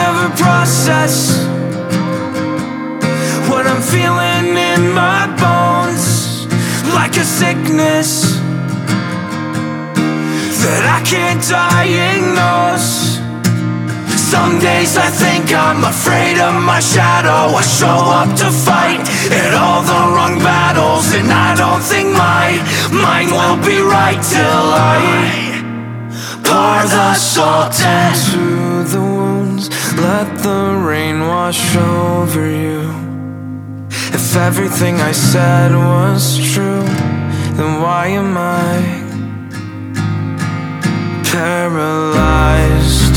never process what I'm feeling in my bones, like a sickness that I can't diagnose. Some days I think I'm afraid of my shadow. I show up to fight at all the wrong battles, and I don't think my mind will be right till I pour the salt into the wounds. Let the rain wash over you. If everything I said was true, then why am I paralyzed?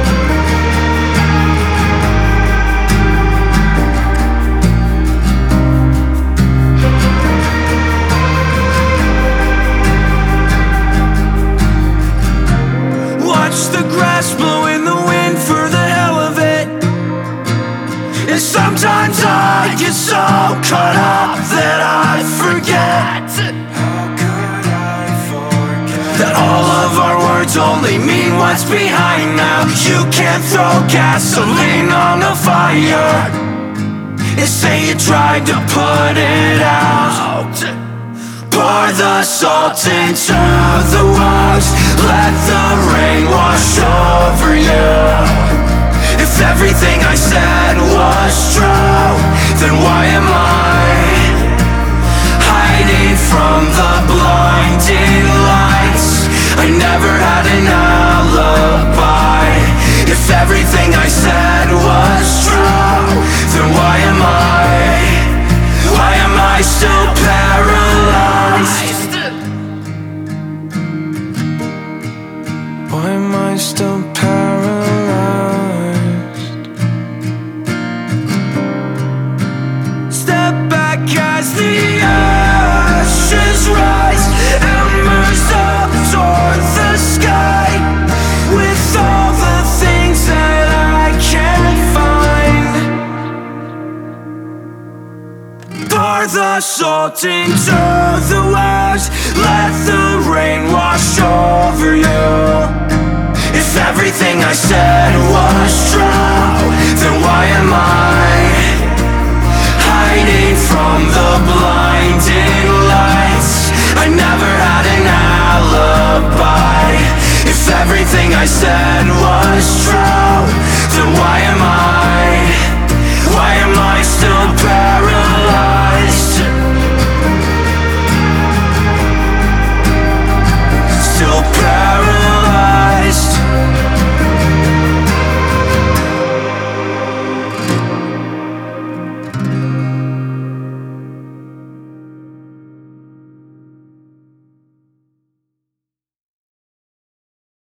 Watch the grass blow in the wind for the hell of it. And sometimes I get so caught up that I forget. How could I forget that all of our words only mean what's behind now? You can't throw gasoline on a fire and say you tried to put it out. Pour the salt into the wounds. Let the rain wash over you. If everything I said was true, then why am I hiding from the blinding lights? I never had an alibi. If everything I said was true, then why am I still paralyzed? Why am I still paralyzed? Step back as the ashes rise, embers up toward the sky, with all the things that I can't find. Pour the salt into the wounds. Let the rain wash over you. If everything I said was true, then why